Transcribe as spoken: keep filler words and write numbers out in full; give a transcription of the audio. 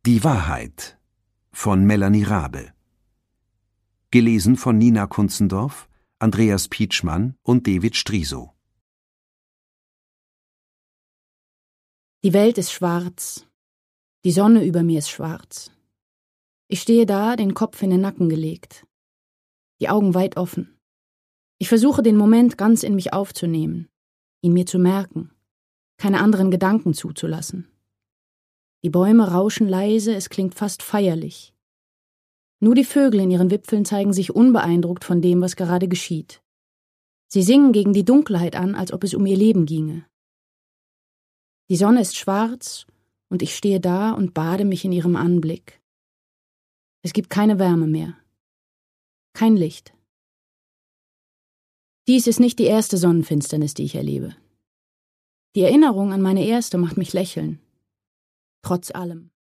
Die Wahrheit von Melanie Rabe. Gelesen von Nina Kunzendorf, Andreas Pietschmann und David Striso. Die Welt ist schwarz. Die Sonne über mir ist schwarz. Ich stehe da, den Kopf in den Nacken gelegt. Die Augen weit offen. Ich versuche, den Moment ganz in mich aufzunehmen, ihn mir zu merken, keine anderen Gedanken zuzulassen. Die Bäume rauschen leise, es klingt fast feierlich. Nur die Vögel in ihren Wipfeln zeigen sich unbeeindruckt von dem, was gerade geschieht. Sie singen gegen die Dunkelheit an, als ob es um ihr Leben ginge. Die Sonne ist schwarz und ich stehe da und bade mich in ihrem Anblick. Es gibt keine Wärme mehr. Kein Licht. Dies ist nicht die erste Sonnenfinsternis, die ich erlebe. Die Erinnerung an meine erste macht mich lächeln. Trotz allem.